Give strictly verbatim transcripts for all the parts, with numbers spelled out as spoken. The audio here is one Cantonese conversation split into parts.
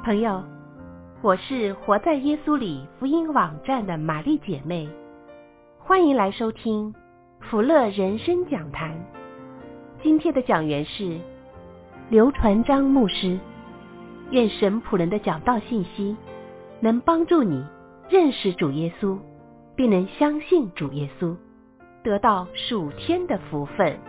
朋友，我是活在耶稣里福音网站的玛丽姐妹，欢迎来收听福乐人生讲坛。今天的讲员是刘传章牧师。愿神仆人的讲道信息能帮助你认识主耶稣，并能相信主耶稣，得到属天的福分。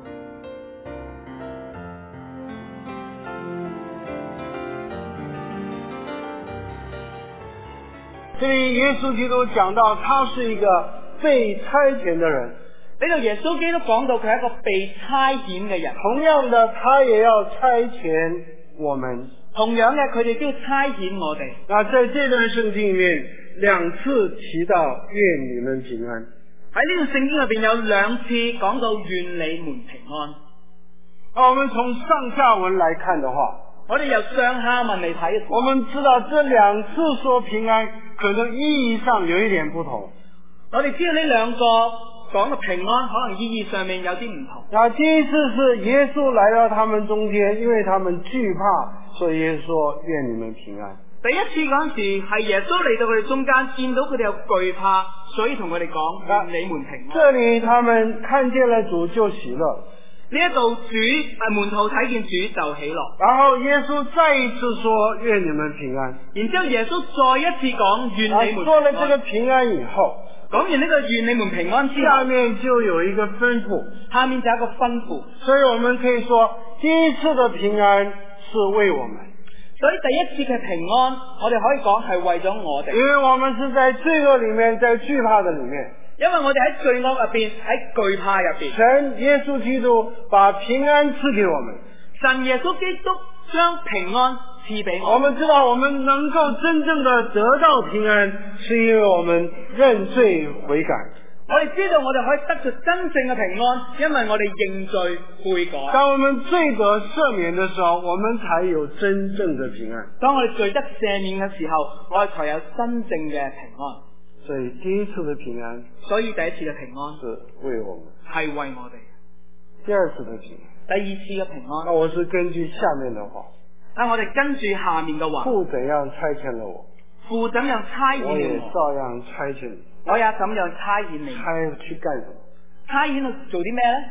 这里耶稣基督講到他是一個被差遣的人， 呢度耶穌基督講到佢係一個被差遣嘅人， 同樣的他也要差遣我們， 同樣嘅佢哋都要差遣我哋。 那在這段聖經裏面兩次提到願你們平安， 喺呢段聖經裏邊有兩次講到願你們平安。 那我們從上下文來看的話， 我哋由上下文嚟睇， 我們知道這兩次說平安可能意義上有一點不同。 我哋知道呢兩個講嘅平安可能意義上面有啲唔同。 那第一次是耶穌來到他們中間，因為他們懼怕，所以耶穌說願你們平安。 第一次嗰陣時係耶穌嚟到佢哋中間，見到佢哋有懼怕，所以同佢哋講願你們平安。 這裏他們看見了主就喜樂。 呢一度主誒門徒睇見主就喜樂， 然後耶穌再一次說願你們平安， 然之後耶穌再一次講願你們平安。 說了這個平安以後， 講完呢個願你們平安之後， 下面就有一個吩咐， 下面就有一個吩咐， 所以我們可以說第一次的平安是為我們， 所以第一次嘅平安我哋可以講係為咗我哋， 因為我們是在罪惡裏面，在懼怕的裏面， 因為我哋喺罪惡入邊，喺懼怕入邊， 神耶穌基督把平安賜給我們， 神耶穌基督將平安賜俾我。 我們知道我們能夠真正的得到平安，是因為我們認罪悔改。 我哋知道我哋可以得到真正嘅平安，因為我哋認罪悔改。 當我們罪得赦免的時候，我們才有真正的平安。 當我哋罪得赦免嘅時候，我哋才有真正嘅平安。 所以第一次的平安， 所以第一次嘅平安是為我們， 係為我哋。 第二次的平安， 第二次嘅平安， 那我是根據下面的話， 但我哋跟住下面嘅話， 父怎樣差遣了我， 父怎樣差遣了我， 我也照樣差遣你， 我也怎樣差遣你。 差去幹什麼？ 差遣去做啲咩呢？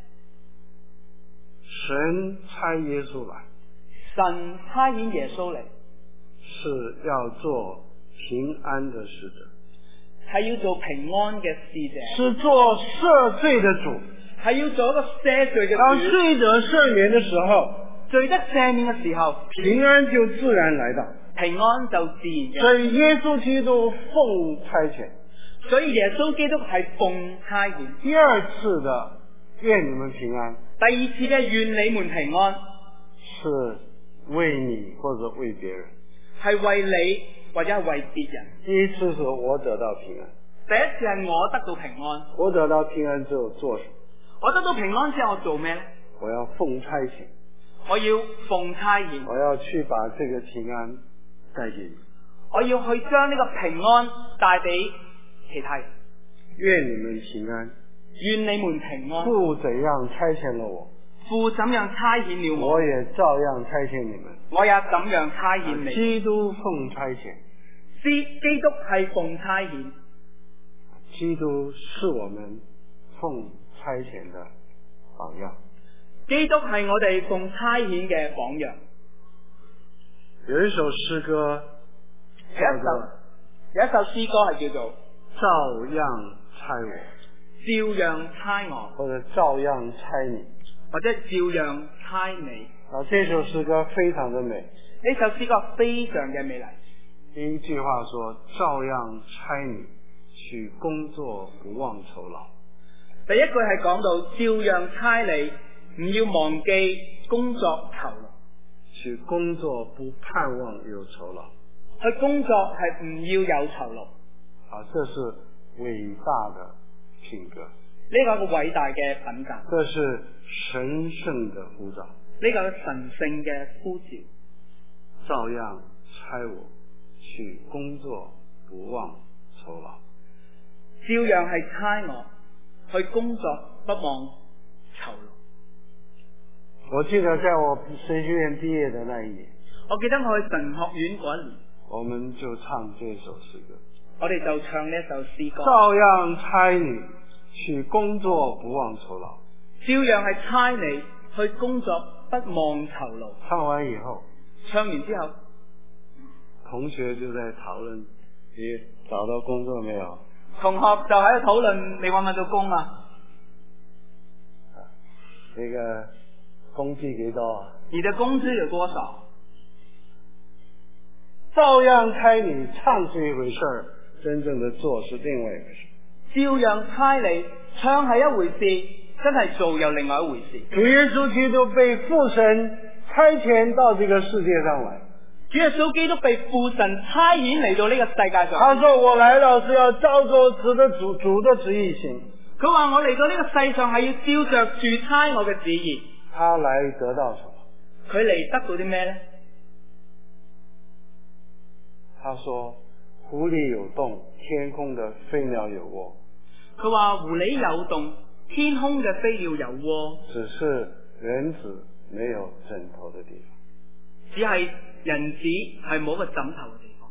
神差耶穌來， 神差遣耶穌嚟， 是要做平安的使者， 係要做平安嘅使者， 是做赦罪的主， 係要做一個赦罪嘅主。 當罪得赦免的時候， 罪得赦免嘅時候， 平安就自然來到， 平安就自然嘅。 所以耶穌基督奉差遣， 所以耶穌基督係奉差遣。 第二次的願你們平安， 第二次嘅願你們平安， 是為你或者為別人， 係為你或者係為別人。 第一次是我得到平安， 第一次係我得到平安。 我得到平安之後做什麼？ 我得到平安之後我做咩呢？ 我要奉差遣， 我要奉差遣， 我要去把這個平安帶給你， 我要去將呢個平安帶俾其他人。 願你們平安， 願你們平安。 父怎樣差遣了我， 父怎樣差遣了我， 我也照樣差遣你們。 我也怎樣差遣你。 基督奉差遣， 基基督係奉差遣， 基督是我們奉差遣的榜樣。 基督係我哋奉差遣嘅榜樣。 有一首詩歌， 有一首有一首詩歌係叫做照樣差我， 照樣差我， 或者照樣差你， 或者照樣差你。 啊，這首詩歌非常的美。 呢首詩歌非常嘅美麗。 第一句話說：照樣差你去工作，不忘酬勞。 第一句係講到照樣差你，唔要忘記工作酬勞。 去工作不盼望有酬勞。 去工作係唔要有酬勞。 啊，這是偉大的品格。 呢個係個偉大嘅品格。 這是神聖的呼召。 呢個係神聖嘅呼召。 照樣差我去工作，不忘酬勞。 照樣係差我去工作，不忘酬勞。 我記得在我神學院畢業的那一年， 我記得我去神學院嗰一年， 我們就唱這首詩歌， 我哋就唱呢一首詩歌， 照樣差你去工作，不忘酬勞。 照樣係差你去工作，不忘酬勞。 唱完以後， 唱完之後， 同學就在討論你找到工作沒有？ 同學就喺度討論你揾唔揾到工啊？ 那個工資幾多啊？ 你的工資有多少？ 照樣差你唱是一回事，真正的做是另外一回事。 照樣差你唱係一回事，真係做又另外一回事。 主耶穌基督被父神差遣到這個世界上來， 主耶穌基督被父神差遣嚟到呢個世界上。 他說我來了是要照着主的主主的旨意行。 佢話我嚟到呢個世上係要照着住差我嘅旨意。 他來得到什麼？ 佢嚟得到啲咩呢？ 他說湖裏有洞，天空的飛鳥有窩。 佢話湖裏有洞，天空嘅飛鳥有窩， 只是人子沒有枕頭的地方。 只係人子係冇個枕頭嘅地方。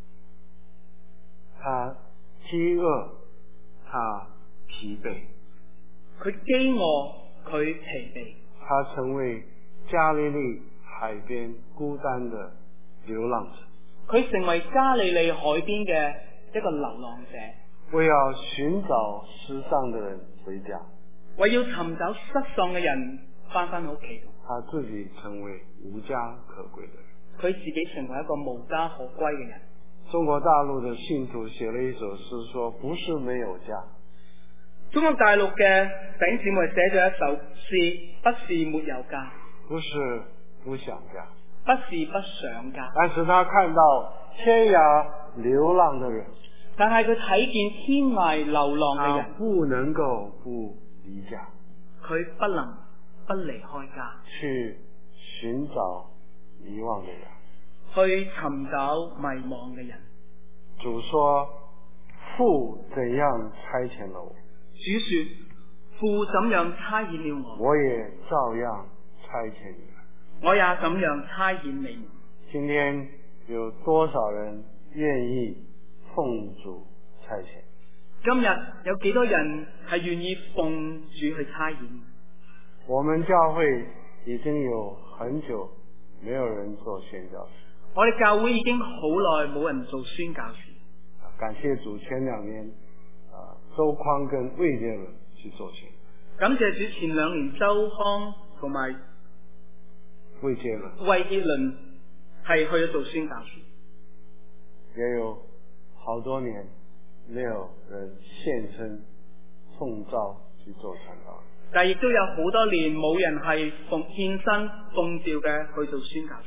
他飢餓，他疲憊。 佢飢餓，佢疲憊。 他成為加利利海邊孤單的流浪者。 佢成為加利利海邊嘅一個流浪者， 為要尋找失喪的人回家， 為要尋找失喪嘅人翻返屋企。 他自己成為無家可歸的人， 佢自己成為一個無家可歸嘅人。 中國大陸的信徒寫了一首詩，說不是沒有家。 中國大陸嘅弟兄姊妹寫咗一首詩，不是沒有家， 不是不想家， 不是不想家， 但是他看到天涯流浪的人， 但係佢睇見天涯流浪嘅人， 他不能夠不離家， 佢不能不離開家， 去尋找迷惘的人， 去尋找迷惘嘅人。 主說父怎樣差遣了我， 主說父怎樣差遣了我， 我也照樣差遣你們， 我也怎樣差遣你們。 今天有多少人願意奉主差遣？ 今日有幾多人係願意奉主去差遣？ 我們教會已經有很久沒有人做宣教士， 我哋教會已經好耐冇人做宣教士。 感謝主，前兩年啊，周匡跟魏杰倫去做宣。 感謝主，前兩年周康同埋魏杰倫， 魏杰倫係去咗做宣教士。 也有好多年沒有人獻身奉召去做傳道。 但亦都有好多年冇人係奉獻身奉召嘅去做宣教士。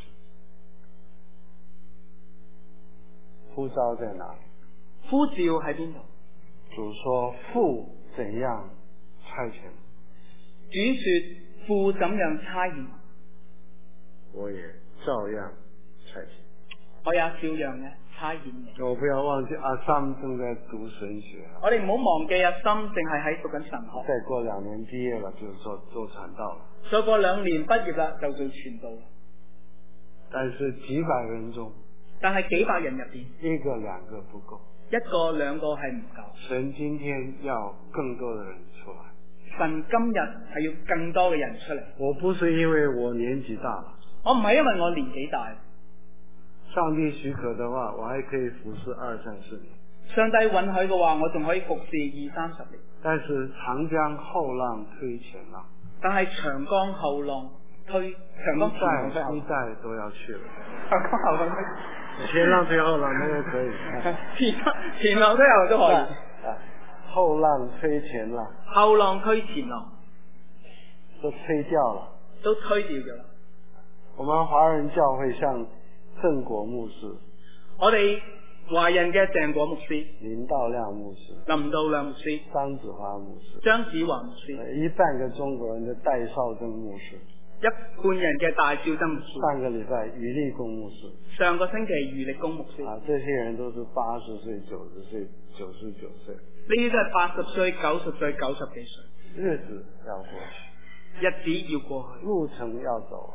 呼召在哪裡？ 呼召喺邊度？ 主說父怎樣差遣， 主說父怎樣差遣， 我也照樣差遣。 我也照樣嘅差遣你。 我不要忘記阿三正在讀神學， 我哋唔好忘記阿心淨係喺讀緊神學。 再過兩年畢業了就做做傳道了。 再過兩年畢業啦就做傳道啦。 但是幾百人中， 但係幾百人入邊， 一個兩個不夠。 一個兩個係唔夠。 神今天要更多的人出來。 神今日係要更多嘅人出嚟。 我不是因為我年紀大了， 我唔係因為我年紀大。 上帝許可的話，我還可以服侍二三十年。 上帝允許嘅話，我仲可以服侍二三十年。 但是長江後浪推前浪， 但係長江後浪推長江前浪一代一代都要去了。 長江後浪推前浪推後浪，那個可以。 前前浪推後浪都可以。 啊，後浪推前浪， 後浪推前浪， 都推掉了， 都推掉咗啦。 我們華人教會像鄭國牧師， 我哋華人嘅鄭國牧師、 林道亮牧師、 林道亮牧師、 張子華牧師、 張子華牧師， 一半個中國人的戴少曾牧師， 一半人嘅大少曾牧師， 上個禮拜余力公牧師， 上個星期余力公牧師， 啊，這些人都是八十歲、九十歲、九十九歲， 呢啲都係八十歲、九十歲、九十幾歲， 日子要過去， 日子要過去， 路程要走完，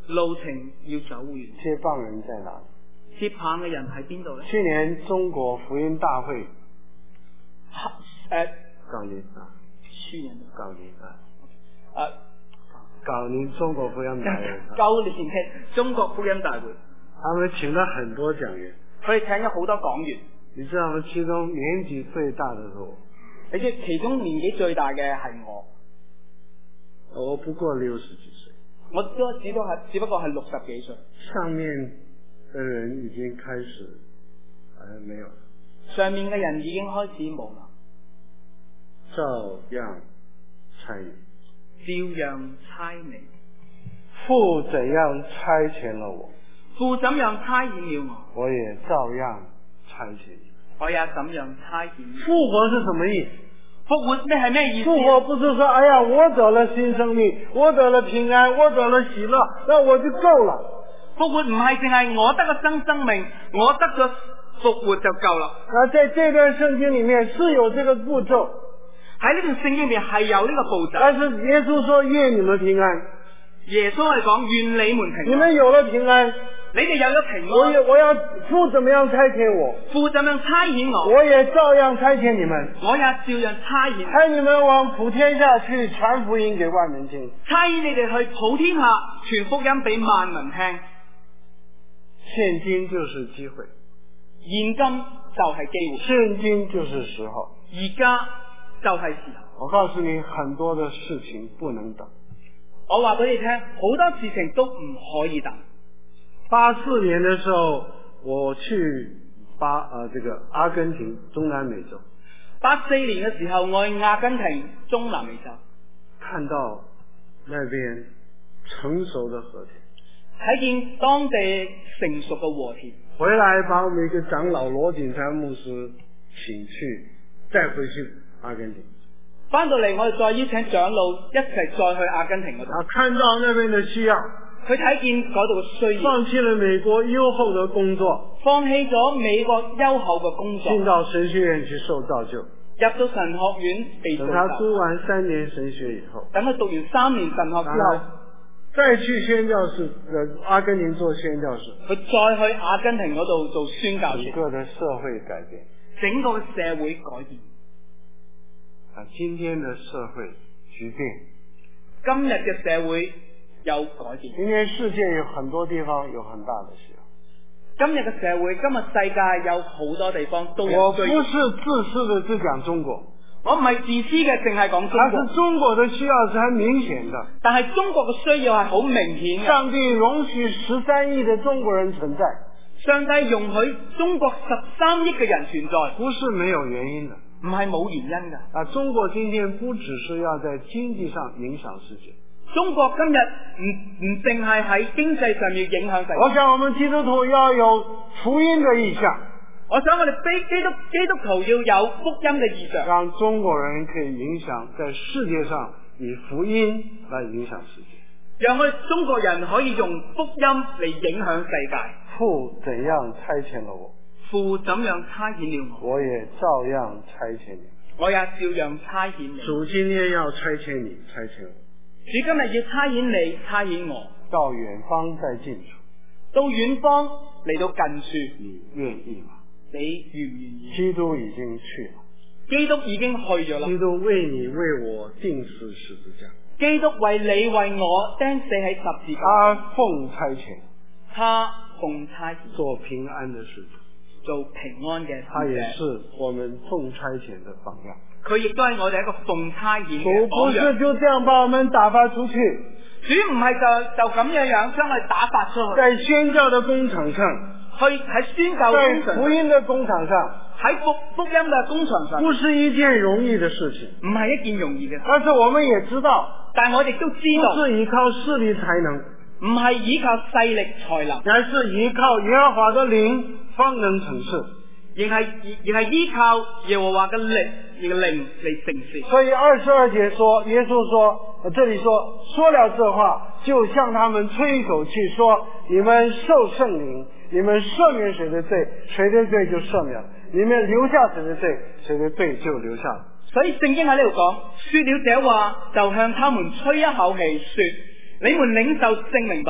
路程要走遠。 接棒人在哪里？ 接棒嘅人喺邊度呢？ 去年中國福音大會， 誒， 舊年啊， 去年舊年啊， 誒， 舊年中國福音大會， 舊年嘅中國福音大會， 他們請了很多講員， 佢哋請咗好多講員。 你知道嗎？其中年紀最大的是我， 你知其中年紀最大嘅係我， 我不過六十幾歲， 我都只都係只不過係六十幾歲。 上面的人已經開始，好像沒有了。 上面嘅人已經開始冇啦， 照樣差你， 照樣差你。 父怎樣差遣了我， 父怎樣差遣了我， 我也照樣差遣你。 我也怎樣差遣你。 復活是什麼意思？ 復活咩係咩意思？ 復活不是說，哎呀，我得了新生命，我得了平安，我得了喜樂，那我就夠了。 復活唔係淨係我得咗新生命，我得咗復活就夠啦。 啊，在這段聖經裏面是有這個步驟， 喺呢段聖經裏面係有呢個步驟。 但是耶穌說願你們平安， 耶穌係講願你們平安。 你們有了平安， 你哋有咗平安。 我也我要父怎麼樣差遣我， 父怎樣差遣我， 我也照樣差遣你們， 我也照樣差遣。 差你們往普天下去傳福音給萬民聽， 差遣你哋去普天下傳福音俾萬民聽。 現今就是機會， 現今就係機會， 現今就是時候， 而家就係時候。 我告訴你，很多的事情不能等。 我話俾你聽，好多事情都唔可以等。 八四年的時候，我去巴呃這個阿根廷中南美洲。 八四年嘅時候，我去阿根廷中南美洲， 看到那邊成熟的禾田， 睇見當地成熟嘅禾田， 回來把我們一個長老羅錦山牧師請去，再回去阿根廷。 翻到嚟我哋再邀請長老一齊再去阿根廷嗰度。 啊，看到那邊的需要， 佢睇見嗰度嘅需要， 放棄了美國優厚的工作， 放棄咗美國優厚嘅工作， 進到神學院去受造就。 入到神學院被造就。 等他讀完三年神學以後， 等佢讀完三年神學之後， 再去宣教士，呃，阿根廷做宣教士。 佢再去阿根廷嗰度做宣教士。 整個的社會改變， 整個社會改變。 啊，今天的社會巨變， 今日嘅社會有改變。 今天世界有很多地方有很大的需要。 今日嘅社會，今日世界有好多地方都有需要。 我不是自私的只講中國， 我唔係自私嘅，淨係講中國。 但是中國的需要是很明顯的。 但係中國嘅需要係好明顯嘅。 上帝容許十三億的中國人存在， 上帝容許中國十三億嘅人存在， 不是沒有原因的。 唔係冇原因㗎。 啊，中國今天不只是要在經濟上影響世界， 中國今日唔唔淨係喺經濟上面影響世界。 我想我們基督徒要有福音的意向。 我想我哋非基督基督徒要有福音嘅意向， 讓中國人可以影響在世界上以福音來影響世界。 讓我哋中國人可以用福音嚟影響世界。 父怎樣差遣了我， 父怎樣差遣了我， 我也照樣差遣你。 我也照樣差遣你。 主今天要差遣你，差遣我。 主今日要差遣你，差遣我， 到遠方在近處， 到遠方嚟到近處， 你願意嗎？ 你願唔願意？ 基督已經去了， 基督已經去咗啦。 基督為你為我釘死十字架， 基督為你為我釘死喺十字架。 他奉差遣， 他奉差遣做平安的使者， 做平安嘅使者。 他也是我們奉差遣的榜樣。 佢亦都係我哋一個奉差遣嘅主不榜樣。 是就這樣把我們打發出去， 主唔係就就咁樣樣將佢打發出去， 在宣教的工場上， 去喺宣教在工場福音的工場上， 喺福福音嘅工場上， 不是一件容易的事情。 唔係一件容易嘅事。 但是我們也知道， 但係我哋都知道， 不是依靠勢力才能， 唔係依靠勢力才能， 而是依靠耶和華的靈方能成事。 而係而係依靠耶和華嘅力而嘅靈嚟成事。 所以二十二節說，耶穌說，呃、這裏說，說了這話，就向他們吹一口氣，說：你們受聖靈，你們赦免誰的罪，誰的罪就赦免了；你們留下誰的罪，誰的罪就留下了。 所以聖經喺呢度講，說了這話，就向他們吹一口氣，說：你們領受聖靈吧。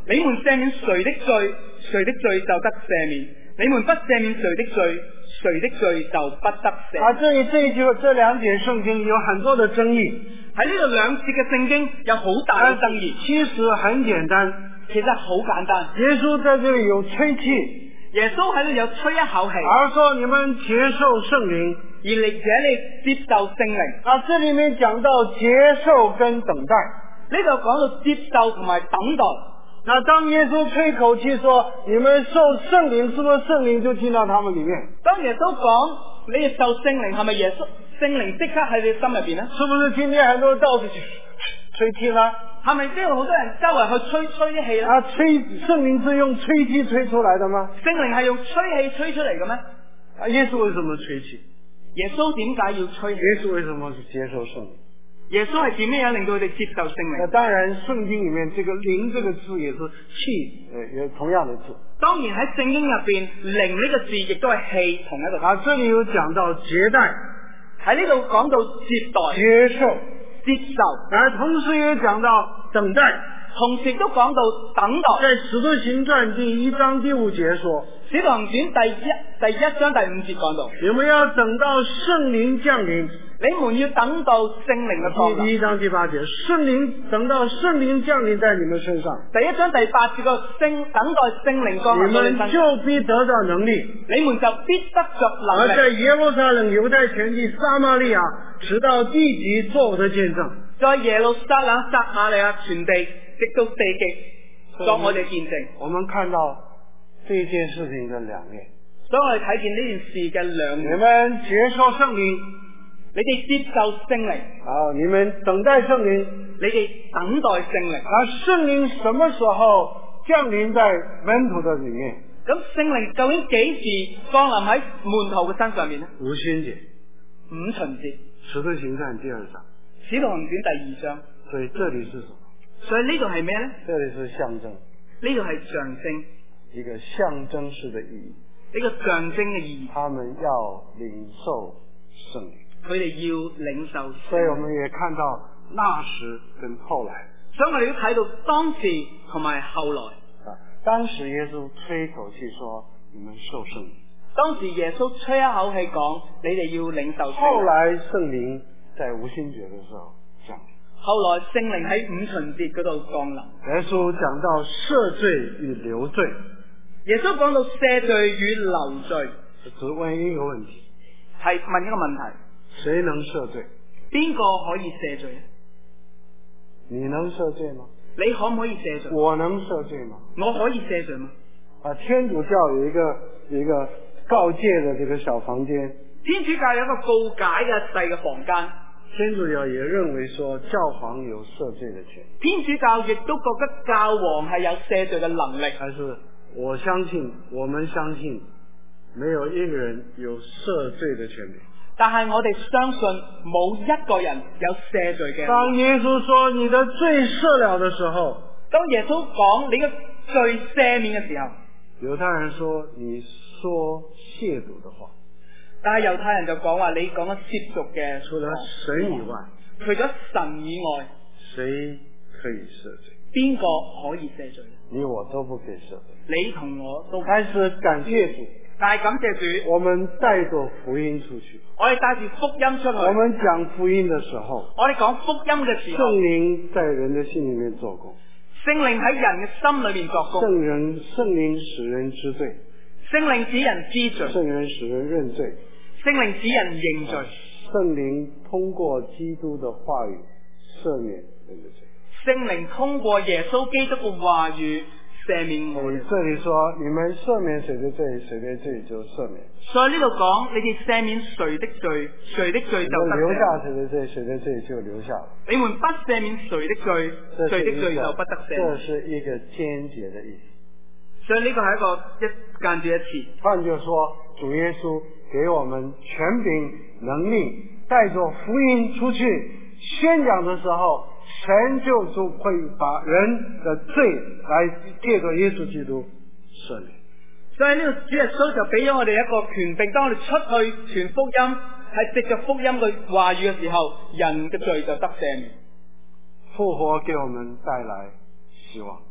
你們赦免誰的罪，誰的罪就得赦免；你們不赦免誰的罪，誰的罪就不得赦免。 啊，这一这一句这两节圣经有很多的爭議。 喺呢度兩節嘅聖經有好大嘅爭議。 其實很簡單， 其實好簡單。 耶穌在這裏有吹氣， 耶穌喺度有吹一口氣， 而說你們接受聖靈， 而你且你接受聖靈。 啊，這裏面講到接受跟等待， 呢度講到接受同埋等待。 那當耶穌吹口氣說你們受聖靈，是不是聖靈就進到他們裏面？ 當耶穌講你哋受聖靈，係咪耶穌聖靈即刻喺你心入邊呢？ 是不是今天很多人到處去吹氣呢？ 係咪即係好多人周圍去吹吹啲氣呢？ 啊，吹聖靈是用吹氣吹出來的嗎？ 聖靈係用吹氣吹出嚟嘅咩？ 啊，耶穌為什麼吹氣？ 耶穌點解要吹氣？ 耶穌為什麼是接受聖靈？ 耶穌係點樣令到佢哋接受聖靈？ 那當然，聖經裏面這個靈這個字也是氣，呃，也同樣的字。 當然喺聖經入邊，靈呢個字亦都係氣同一個字。 啊，這裏有講到接待， 喺呢度講到接待、 接受、 接受， 而同時也講到等待， 同時都講到等待。 在使徒行傳第一章第五節說， 使徒行傳第一第一章第五節講到， 你們要等到聖靈降臨。 你們要等到聖靈嘅降臨。 第一章第八節，聖靈等到聖靈降臨在你們身上。 第一章第八節個聖等待聖靈降臨在你身上， 你們就必得到能力。 你們就必得着能力。 而在耶路撒冷、猶太全地、撒瑪利亞，直到地極做我的見證。 在耶路撒冷、撒瑪利亞全地，直到地極作我哋見證。 我們看到這件事情的兩面， 所以我哋睇見呢件事嘅兩面。 你們接受聖靈， 你哋接受聖靈， 啊，你們等待聖靈， 你哋等待聖靈。 而聖靈什麼時候降臨在門徒的裏面？ 咁聖靈究竟幾時降臨喺門徒嘅身上面呢？ 五旬節， 五旬節， 使徒行傳第二章， 使徒行傳第二章。 所以這裏是什麼？ 所以呢度係咩呢？ 這裏是象徵， 呢度係象徵， 一個象徵式的意義。 呢個象徵嘅意義。 他們要領受聖靈。 佢哋要領受， 所以我們也看到那時跟後來， 所以我哋都睇到當時同埋後來。 啊，當時耶穌吹口氣說：你們受聖靈。 當時耶穌吹一口氣講：你哋要領受聖靈。 後來聖靈在五旬節嘅時候降臨。 後來聖靈喺五旬節嗰度降臨。 耶穌講到赦罪與流罪。 耶穌講到赦罪與流罪。 只問一個問題， 係問一個問題。 誰能赦罪？ 邊個可以赦罪？ 你能赦罪嗎？ 你可唔可以赦罪？ 我能赦罪嗎？ 我可以赦罪嗎？ 啊，天主教有一個有一個告誡的這個小房間。 天主教有一個告解嘅細嘅房間。 天主教也認為說教皇有赦罪的權。 天主教亦都覺得教皇係有赦罪嘅能力。 但是我相信，我們相信，沒有一個人有赦罪的權利。 但係我哋相信冇一個人有赦罪嘅。 當耶穌說你的罪赦了的時候， 當耶穌講你嘅罪赦免嘅時候， 猶太人說你說褻瀆的話， 但係猶太人就講話你講咗褻瀆嘅。 除了神以外， 除咗神以外， 誰可以赦罪？ 邊個可以赦罪？ 你我都不可以赦罪。 你同我都。 但是感謝主。 但係感謝主， 我們帶着福音出去。 我哋帶住福音出去。 我們講福音的時候， 我哋講福音嘅時候， 聖靈在人的心裏面做工。 聖靈喺人嘅心裏面作工。 聖人聖靈使人知罪。 聖靈使人知罪。 聖人使人認罪。 聖靈使人認罪。 聖靈通過基督的話語赦免人的罪。 聖靈通過耶穌基督嘅話語。赦免我。 這裏說你們赦免誰的罪，誰的罪就赦免。 所以呢度講，你哋赦免誰的罪，誰的罪就得赦免。 留下誰的罪，誰的罪就留下了。 你們不赦免誰的罪，誰的罪就不得赦免。 這是一個間接的意思。 所以呢個係一個一間接一詞。 換句話說，主耶穌給我們權柄能力，帶着福音出去宣講的時候，神就就會把人的罪來借着耶穌基督赦免。 所以呢個主耶穌就俾咗我哋一個權柄，當我哋出去傳福音，係藉着福音嘅話語嘅時候，人嘅罪就得赦免。 復活給我們帶來希望，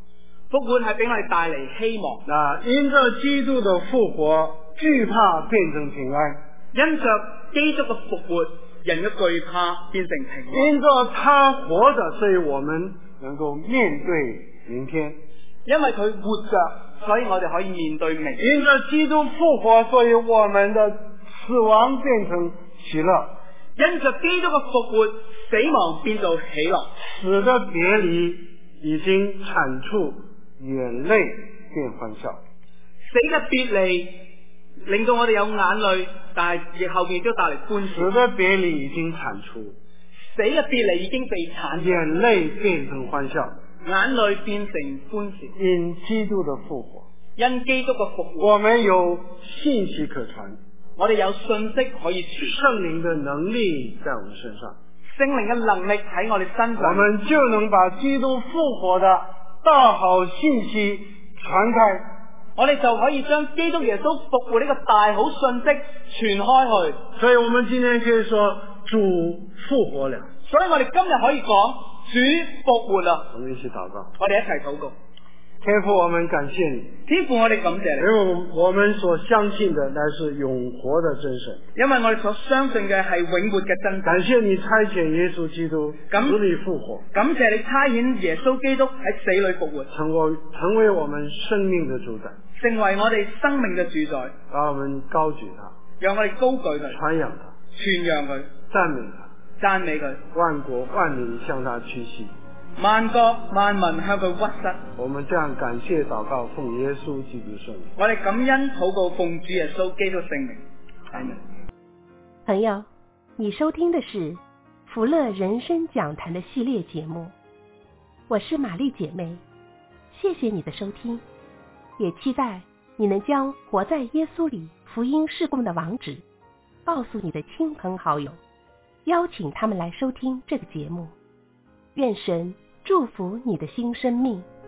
復活係俾我哋帶嚟希望。 那因着基督的復活，懼怕變成平安。 因着基督嘅復活，人嘅懼怕變成平安。 因着他活着，所以我們能夠面對明天。 因為佢活着，所以我哋可以面對明天。 因着基督復活，所以我們的死亡變成喜樂。 因着基督嘅復活，死亡變做喜樂。 死的別離已經鏟除，眼淚變歡笑。 死嘅別離令到我哋有眼淚，但係亦後面都帶嚟歡笑。 死的別離已經鏟除， 死嘅別離已經被鏟除， 眼淚變成歡笑。 眼淚變成歡笑。 因基督的復活， 因基督嘅復活， 我們有信息可傳， 我哋有信息可以傳。 聖靈的能力在我們身上， 聖靈嘅能力喺我哋身上， 我們就能把基督復活的大好信息傳開。 我哋就可以將基督耶穌復活呢個大好信息傳開去。 所以我們今天可以說主復活了。 所以我哋今日可以講主復活啦。 我們一起禱告， 我哋一齊禱告。 天父，我們感謝你， 天父，我哋感謝你， 因為我們所相信的乃是永活的真神。 因為我哋所相信嘅係永活嘅真神。 感謝你差遣耶穌基督死裏復活， 感謝你差遣耶穌基督喺死裏復活， 成為成為我們生命的主宰， 成為我哋生命嘅主宰。 讓我們高舉他， 讓我哋高舉佢， 傳揚他， 傳揚佢， 讚美他， 讚美佢， 萬國萬民向他屈膝， 萬國萬民向佢屈膝。 我們這樣感謝禱告，奉耶穌基督聖名。 我哋感恩禱告，奉主耶穌基督聖名。阿門。 朋友，你收聽的是福樂人生講壇的系列節目，我是瑪麗姐妹，謝謝你的收聽，也期待你能將活在耶穌裡福音事工的網址告訴你的親朋好友，邀請他們來收聽這個節目。願神祝福你的新生命。